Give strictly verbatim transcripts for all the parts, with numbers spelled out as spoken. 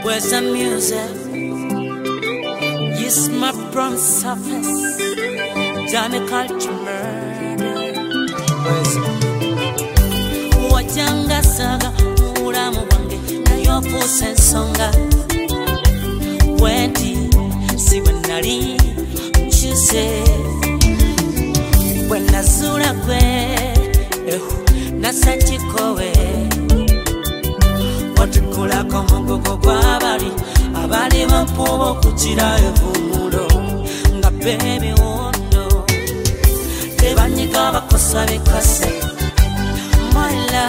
Where's the music? Yes, my bronze surface. Jamie culture murder. Where's Wajanga saga, Muramu wange, na yofusa ensonga. Wendi, siwe nali, mchuse. Wena zura kwe, nasachikowe. Watukula komongo kwa abali, abali mampubo kuchira evumulo. Nga baby wondo, tebanyika bakosa bekase. My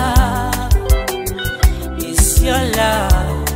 love is your love.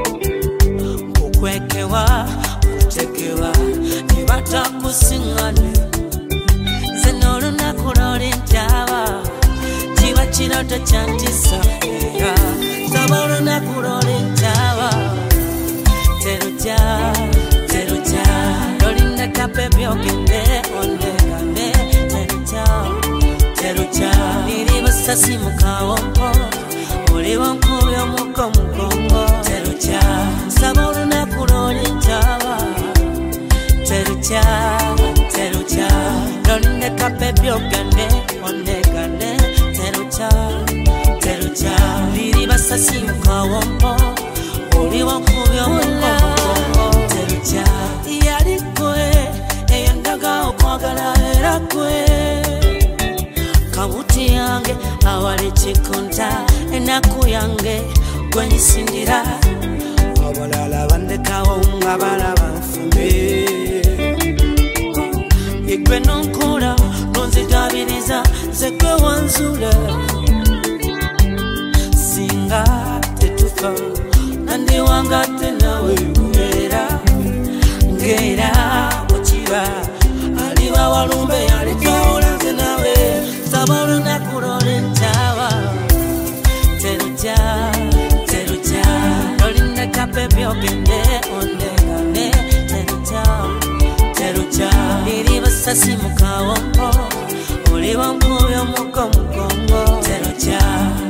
Kukwekewa, kutekewa, nibata kusingane. Zenolu na kurori njawa, jiwa chinoto chantisa. Sabolu na kurori njawa, teruja, teruja. Lolinda kape byokende, ondegane, teruja, teruja. Sasi mukawompo, uli wankuyo muko mukongo. Teruja, sabolu na kuroli njawa. Teruja, teruja. Lolinde kape byogane, ondegane. Teruja, teruja. Liri basasi mukawompo, uli wankuyo muko mukongo. Teruja, iyali kwe, eyandaga okwagala era kwe. Kabuti yange awali chikonta enaku yange gwenyisindira abalala bandekawo nga balaba nfumbe igwe nonkola nonzigabiriza zegwe wanzula singa tetufa nandi wangate nawe ngera ngera mukiba aliba walumbe alitawula nze nawe. Sabolu na kuroli njawa. Teruja, teruja. Lolinda kape byogende, ondegane. Teruja, teruja. Liri basasi mukawompo, uli wankuyo muko mukongo. Teruja.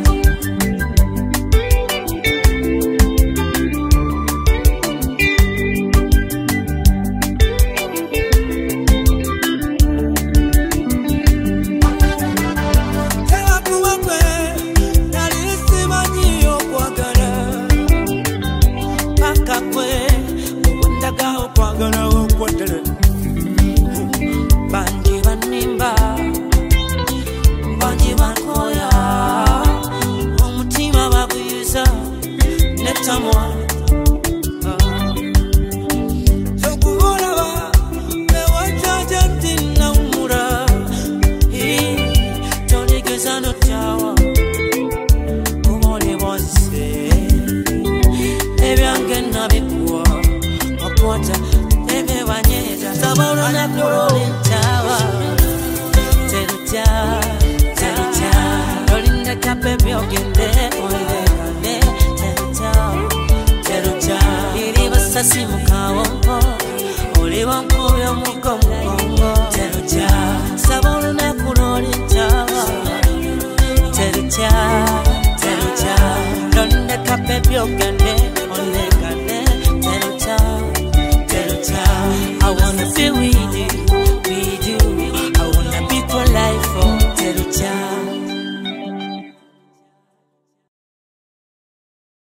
Banji banimba, banji bakoya, omutima baguyuza netamwa. Sokubolaba newajaja ntina umura, toligeza notawa, kubole bose, ebyange nabikuwa, okwata ebe banyeta. Sabolu na kuroli njawa. Teruja, teruja. Lolinda kape byogende, ondegane. Teruja, teruja. Liri basasi mukawompo, uli wankuyo muko mukongo. Teruja, sabolu na kuroli njawa. Teruja, teruja. Lolinda kape byogende.